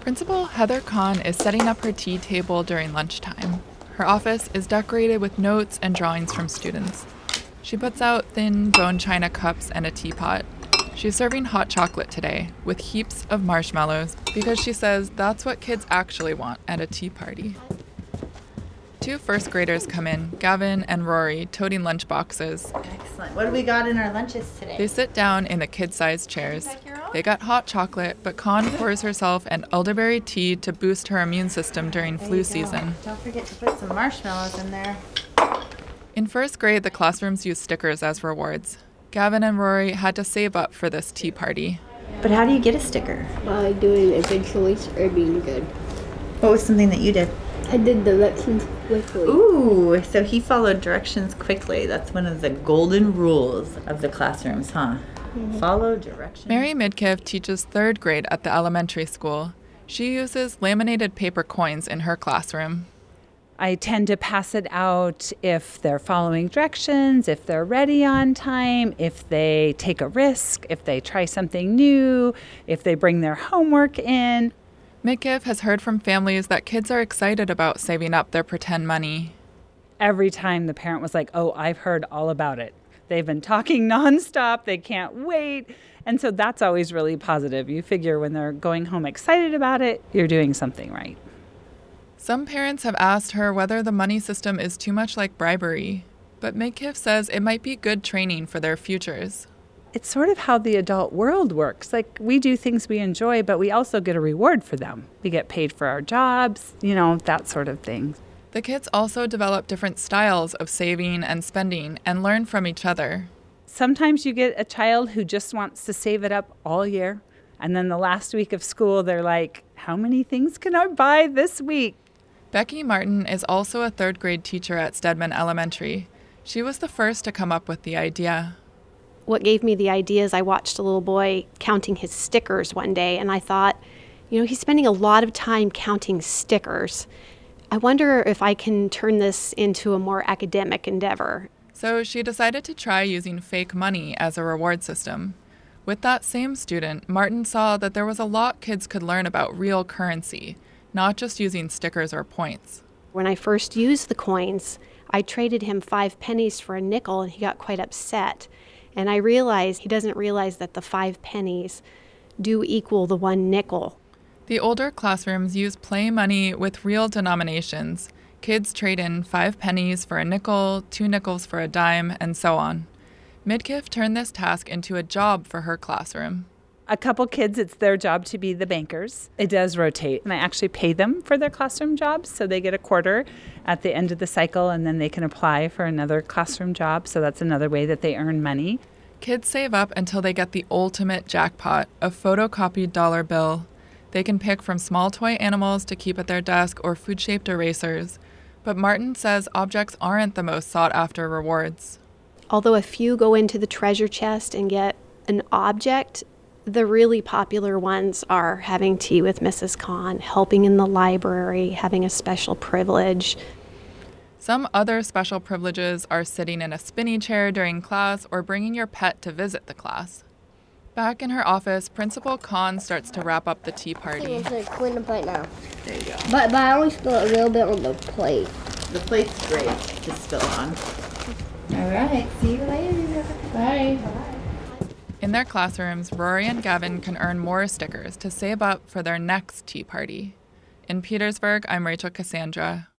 Principal Heather Kahn is setting up her tea table during lunchtime. Her office is decorated with notes and drawings from students. She puts out thin bone china cups and a teapot. She's serving hot chocolate today with heaps of marshmallows because she says that's what kids actually want at a tea party. Two first graders come in, Gavin and Rory, toting lunch boxes. Excellent. What do we got in our lunches today? They sit down in the kid-sized chairs. They got hot chocolate, but Kahn pours herself an elderberry tea to boost her immune system during flu season. Don't forget to put some marshmallows in there. In first grade, the classrooms use stickers as rewards. Gavin and Rory had to save up for this tea party. But how do you get a sticker? By doing a good choice or being good. What was something that you did? I did directions quickly. Ooh, so he followed directions quickly. That's one of the golden rules of the classrooms, huh? Mm-hmm. Follow directions. Mary Midkiff teaches third grade at the elementary school. She uses laminated paper coins in her classroom. I tend to pass it out if they're following directions, if they're ready on time, if they take a risk, if they try something new, if they bring their homework in. Midkiff has heard from families that kids are excited about saving up their pretend money. Every time the parent was like, oh, I've heard all about it. They've been talking nonstop. They can't wait. And so that's always really positive. You figure when they're going home excited about it, you're doing something right. Some parents have asked her whether the money system is too much like bribery, but Midkiff says it might be good training for their futures. It's sort of how the adult world works. Like, we do things we enjoy, but we also get a reward for them. We get paid for our jobs, that sort of thing. The kids also develop different styles of saving and spending and learn from each other. Sometimes you get a child who just wants to save it up all year, and then the last week of school, they're like, how many things can I buy this week? Becky Martin is also a third grade teacher at Stedman Elementary. She was the first to come up with the idea. What gave me the idea is I watched a little boy counting his stickers one day, and I thought, he's spending a lot of time counting stickers. I wonder if I can turn this into a more academic endeavor. So she decided to try using fake money as a reward system. With that same student, Martin saw that there was a lot kids could learn about real currency, not just using stickers or points. When I first used the coins, I traded him 5 pennies for a nickel, and he got quite upset. And I realized he doesn't realize that the 5 pennies do equal the 1 nickel. The older classrooms use play money with real denominations. Kids trade in 5 pennies for a nickel, 2 nickels for a dime, and so on. Midkiff turned this task into a job for her classroom. A couple kids, it's their job to be the bankers. It does rotate, and I actually pay them for their classroom jobs, so they get a quarter at the end of the cycle, and then they can apply for another classroom job, so that's another way that they earn money. Kids save up until they get the ultimate jackpot, a photocopied dollar bill. They can pick from small toy animals to keep at their desk or food-shaped erasers. But Martin says objects aren't the most sought-after rewards. Although a few go into the treasure chest and get an object, the really popular ones are having tea with Mrs. Kahn, helping in the library, having a special privilege. Some other special privileges are sitting in a spinny chair during class or bringing your pet to visit the class. Back in her office, Principal Kahn starts to wrap up the tea party. I'm going to clean the plate now. There you go. But I only spilled a little bit on the plate. The plate's great to spill on. All right. See you later. Bye. In their classrooms, Rory and Gavin can earn more stickers to save up for their next tea party. In Petersburg, I'm Rachel Cassandra.